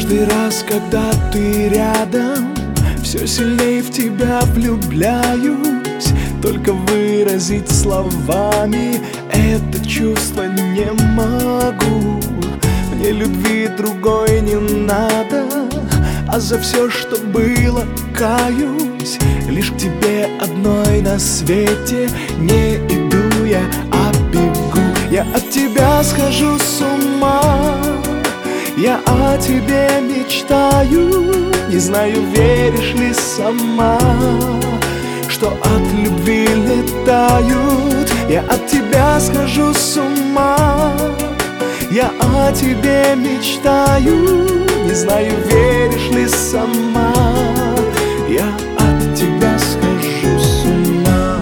Каждый раз, когда ты рядом, все сильнее в тебя влюбляюсь. Только выразить словами это чувство не могу. Мне любви другой не надо, а за все, что было, каюсь. Лишь к тебе одной на свете не иду я, а бегу. Я от тебя схожу с ума, я о тебе мечтаю. Не знаю, веришь ли сама, что от любви летают. Я от тебя схожу с ума, я о тебе мечтаю. Не знаю, веришь ли сама, я от тебя схожу с ума.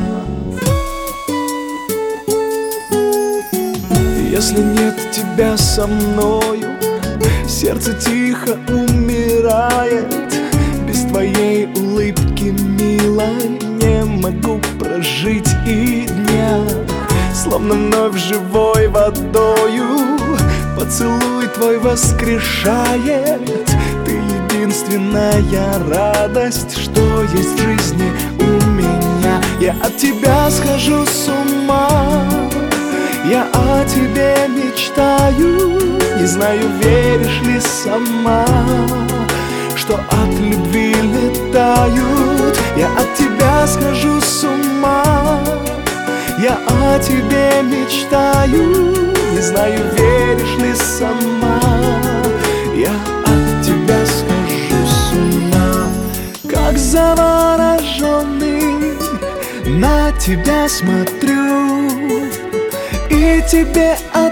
Если нет тебя со мною, сердце тихо умирает. Без твоей улыбки, милой, не могу прожить и дня. Словно вновь живой водою поцелуй твой воскрешает. Ты единственная радость, что есть в жизни у меня. Я от тебя схожу с ума, я о тебе мечтаю. Не знаю, веришь ли сама, что от любви летают. Я от тебя схожу с ума, я о тебе мечтаю. Не знаю, веришь ли сама, я от тебя схожу с ума. Как завороженный на тебя смотрю, и тебе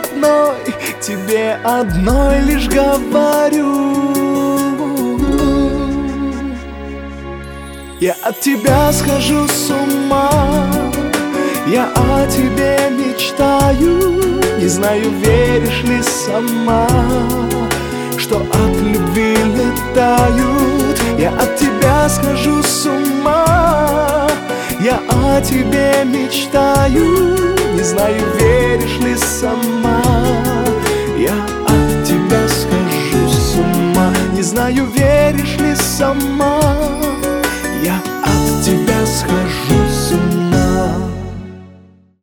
одной лишь говорю. Я от тебя схожу с ума, я о тебе мечтаю. Не знаю, веришь ли сама, что от любви летают. Я от тебя схожу с ума, я о тебе мечтаю. Не знаю, веришь ли сама, я от тебя схожу с ума. Не знаю, веришь ли сама, я от тебя схожу.